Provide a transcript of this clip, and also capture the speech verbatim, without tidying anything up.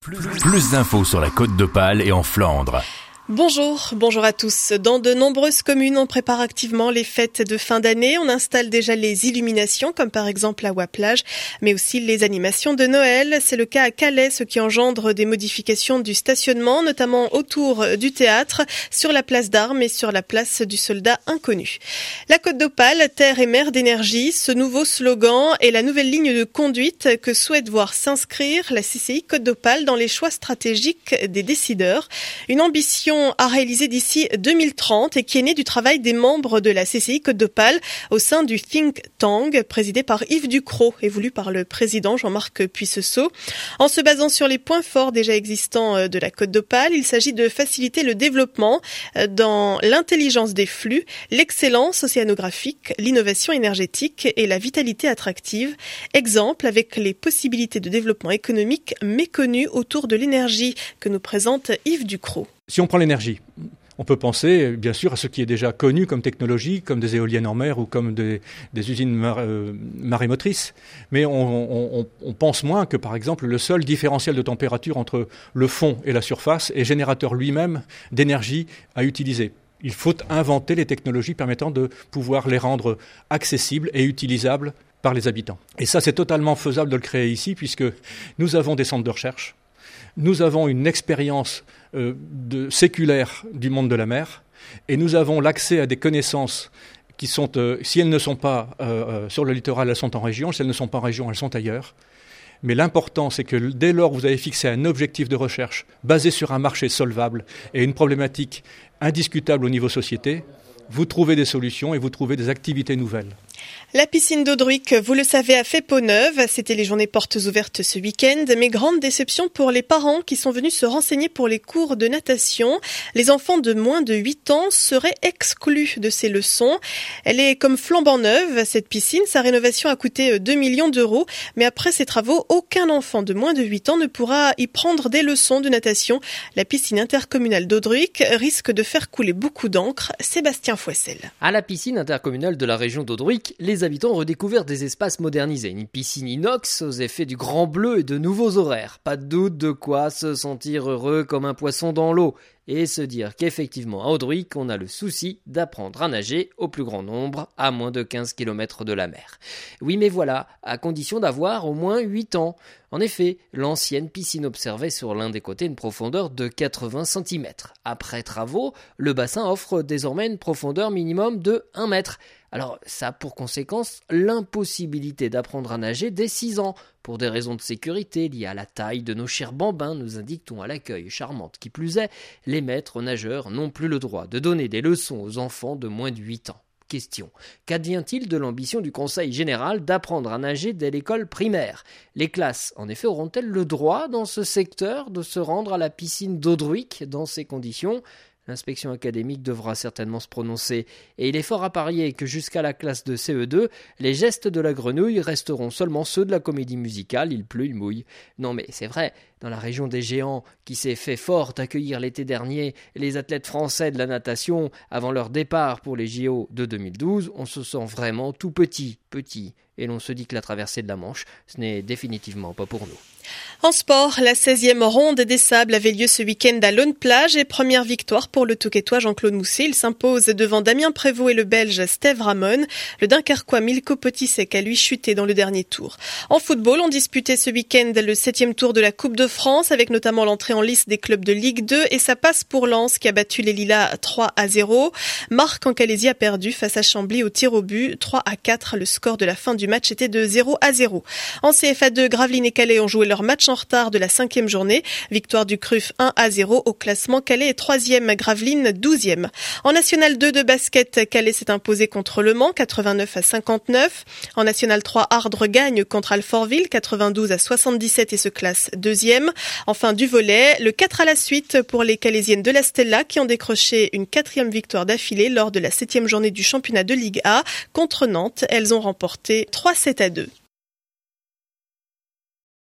Plus, plus d'infos sur la Côte d'Opale et en Flandre. Bonjour, bonjour à tous. Dans de nombreuses communes, on prépare activement les fêtes de fin d'année. On installe déjà les illuminations, comme par exemple à Waplage, mais aussi les animations de Noël. C'est le cas à Calais, ce qui engendre des modifications du stationnement, notamment autour du théâtre, sur la place d'Armes et sur la place du Soldat Inconnu. La Côte d'Opale, terre et mer d'énergie, ce nouveau slogan est la nouvelle ligne de conduite que souhaite voir s'inscrire la C C I Côte d'Opale dans les choix stratégiques des décideurs. Une ambition à réaliser d'ici deux mille trente et qui est née du travail des membres de la C C I Côte d'Opale au sein du Think Tank présidé par Yves Ducrot et voulu par le président Jean-Marc Puissesseau. En se basant sur les points forts déjà existants de la Côte d'Opale, il s'agit de faciliter le développement dans l'intelligence des flux, l'excellence océanographique, l'innovation énergétique et la vitalité attractive. Exemple avec les possibilités de développement économique méconnues autour de l'énergie que nous présente Yves Ducrot. Si on prend l'énergie, on peut penser bien sûr à ce qui est déjà connu comme technologie, comme des éoliennes en mer ou comme des, des usines mar- euh, marémotrices. Mais on, on, on pense moins que par exemple le seul différentiel de température entre le fond et la surface est générateur lui-même d'énergie à utiliser. Il faut inventer les technologies permettant de pouvoir les rendre accessibles et utilisables par les habitants. Et ça, c'est totalement faisable de le créer ici puisque nous avons des centres de recherche. Nous avons une expérience euh, de, séculaire du monde de la mer et nous avons l'accès à des connaissances qui sont, euh, si elles ne sont pas euh, sur le littoral, elles sont en région. Si elles ne sont pas en région, elles sont ailleurs. Mais l'important, c'est que dès lors que vous avez fixé un objectif de recherche basé sur un marché solvable et une problématique indiscutable au niveau société, vous trouvez des solutions et vous trouvez des activités nouvelles. La piscine d'Audruic, vous le savez, a fait peau neuve. C'était les journées portes ouvertes ce week-end, mais grande déception pour les parents qui sont venus se renseigner pour les cours de natation. Les enfants de moins de huit ans seraient exclus de ces leçons. Elle est comme flambant neuve, cette piscine. Sa rénovation a coûté deux millions d'euros, mais après ces travaux, aucun enfant de moins de huit ans ne pourra y prendre des leçons de natation. La piscine intercommunale d'Audruic risque de faire couler beaucoup d'encre. Sébastien Fouessel. À la piscine intercommunale de la région d'Audruic, les habitants ont redécouvert des espaces modernisés. Une piscine inox aux effets du grand bleu et de nouveaux horaires. Pas de doute de quoi se sentir heureux comme un poisson dans l'eau. Et se dire qu'effectivement à Audruic, on a le souci d'apprendre à nager au plus grand nombre, à moins de quinze kilomètres de la mer. Oui, mais voilà, à condition d'avoir au moins huit ans. En effet, l'ancienne piscine observait sur l'un des côtés une profondeur de quatre-vingts centimètres. Après travaux, le bassin offre désormais une profondeur minimum de un mètre. Alors, ça a pour conséquence l'impossibilité d'apprendre à nager dès six ans. Pour des raisons de sécurité liées à la taille de nos chers bambins, nous indique-t-on à l'accueil charmante. Qui plus est, les maîtres nageurs n'ont plus le droit de donner des leçons aux enfants de moins de huit ans. Question. Qu'advient-il de l'ambition du Conseil général d'apprendre à nager dès l'école primaire ? Les classes, en effet, auront-elles le droit dans ce secteur de se rendre à la piscine d'Audruic dans ces conditions ? L'inspection académique devra certainement se prononcer, et il est fort à parier que jusqu'à la classe de C E deux, les gestes de la grenouille resteront seulement ceux de la comédie musicale, il pleut, il mouille. Non mais c'est vrai, dans la région des géants, qui s'est fait fort accueillir l'été dernier les athlètes français de la natation avant leur départ pour les J O de deux mille douze, on se sent vraiment tout petit, petit, et l'on se dit que la traversée de la Manche, ce n'est définitivement pas pour nous. En sport, la seizième ronde des sables avait lieu ce week-end à Laune-Plage et première victoire pour le Touquetois Jean-Claude Mousset. Il s'impose devant Damien Prévost et le Belge Steve Ramon. Le Dunkerquois Milko Potisek a lui chuté dans le dernier tour. En football, on disputait ce week-end le septième tour de la Coupe de France avec notamment l'entrée en lice des clubs de Ligue deux et ça passe pour Lens qui a battu les Lilas trois à zéro. Marc Ancalesi a perdu face à Chambly au tir au but trois à quatre. Le score de la fin du match était de zéro à zéro. En C F A deux, Gravelines et Calais ont joué leur match en retard de la cinquième journée. Victoire du C R U F un à zéro au classement. Calais est troisième, Gravelines douzième. En National deux de basket, Calais s'est imposé contre Le Mans quatre-vingt-neuf à cinquante-neuf. En National trois, Ardres gagne contre Alfortville quatre-vingt-douze à soixante-dix-sept et se classe deuxième. Enfin du volley, le quatre à la suite pour les Calaisiennes de la Stella qui ont décroché une quatrième victoire d'affilée lors de la septième journée du championnat de Ligue A contre Nantes. Elles ont remporté trois sept à deux.